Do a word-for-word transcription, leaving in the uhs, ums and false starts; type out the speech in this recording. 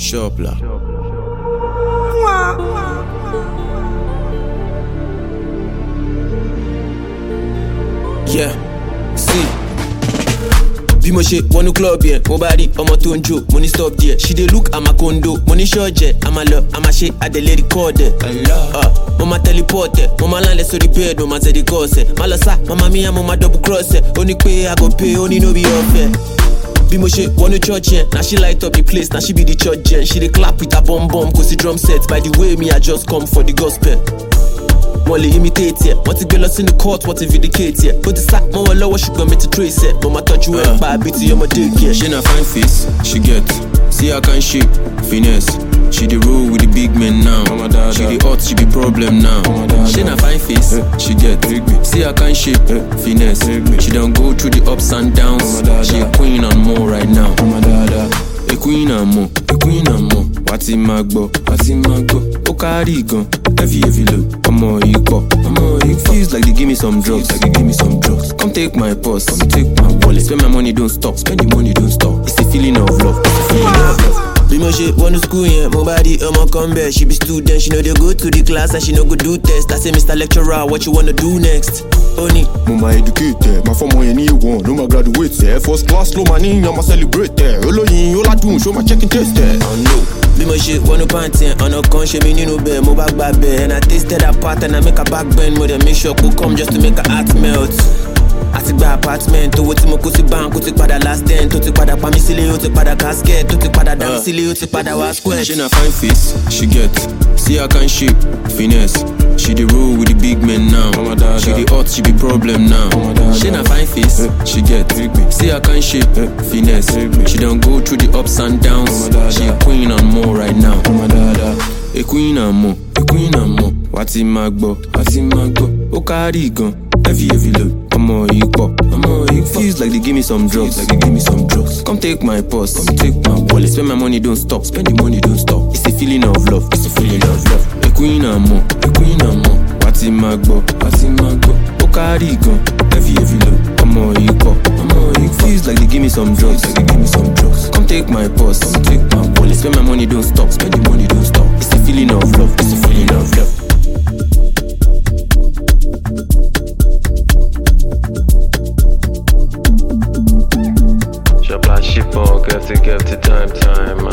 Shopla. Yeah, see. Bí mo ṣe wọnú club yẹn, mo bá rí ọmọ tó ń jó, mo ní stop there. She dey look at my condo, mo ní ṣọ́ọ̀jẹ̀, a máa lọ, a máa ṣe àdèlè record ẹ̀. Mo máa teleport ẹ̀, mo máa lálẹ́ sórí bed, mo máa tẹ̀lé course ẹ̀. Má lọ sá, mama mi yá, mo máa double cross ẹ̀. Ó ní pé I go pay, ó ní no be ọ̀fẹ́. Bí mo ṣe wọnú church yẹn, na she light up the place, na she be the church gen. She dey clap with her bum bum, kò sí drum set. By the way, me I just come for the gospel. Wọ́n lè imitate ẹ̀, wọ́n ti gbé lọ sínú court, wọ́n ti vindicate ẹ̀. Ó ti sá mọ́ wọn lọ́wọ́ ṣùgbọ́n mi ti trace ẹ̀. Mo máa tọ́jú ẹ̀ pa àbí ti ọmọdé kẹ̀. She na fine face, she get. See her kind shape, finesse. She dey roll with the big men now. She dey hot, she be problem now. She na fine face, she get. See her kind shape, finesse. She don go through the ups and downs. She a queen and more right now. A queen and more, a queen and more. Wati magbo, wati magbo. O carry gun, heavy heavy load. Omo iko, omo iko. Feels like they give me some drugs, like they give me some drugs. Come take my purse, come take my wallet. Spend my money, don't stop. Spend the money, don't stop. It's a feeling of love, it's a feeling of love. Bí mo ṣe wọnú school yẹn, mo bá rí ọmọ kan bẹ̀. She be student, she no dey go to the class and she no go do test. I say Mister Lecturer, what you wanna do next? Ó ní. Mo máa educate ẹ̀, máa fọ́mọ yẹn ní ìwọ̀n, ló máa graduate ẹ̀. First class ló máa ní yan máa celebrate ẹ̀. Olóyin ó ládùn, ṣó máa check in taste ẹ̀. Ọ̀nà bí mo ṣe wọnú pant yẹn, ọ̀nà kan ṣe mí nínú bẹ̀, mo bá gbà bẹ̀. And I tasted that part and I make her back bend. Mo dey make sure kó come just to make her heart melt. Àti gba apartment, owó tí mo kó sí bank, ó ti padà last ten. Tó ti padà pa mí sílé, ó ti padà casket. Tó ti padà dá mi sílé, ó ti padà wá square. She na fine face, she get. See her kind shape, finesse. She dey roll with the big men now. She dey hot, she be problem now. She na fine face, she get. See her kind shape, finesse. She don go through the ups and downs. She a queen and more right now. A queen and more, a queen and more. Wati magbo, wati magbo. O carry gun, heavy heavy load. Omo iko, omo iko. Feels like they give me some drugs, like they give me some drugs. Come take my purse, come take my wallet. Spend my money, don't stop. Spend the money, don't stop. It's a feeling of love, it's a feeling of love. A queen and more, a queen and more. Wati magbo, wati magbo. O carry gun, heavy heavy load. Omo iko, omo iko. Feels like they give me some drugs, like they give me some drugs. Come take my purse, come take my wallet. Spend my money, don't stop. Spend the money, don't stop. It's a feeling of love, it's a feeling of love. Shop like ship on, get to get to time time.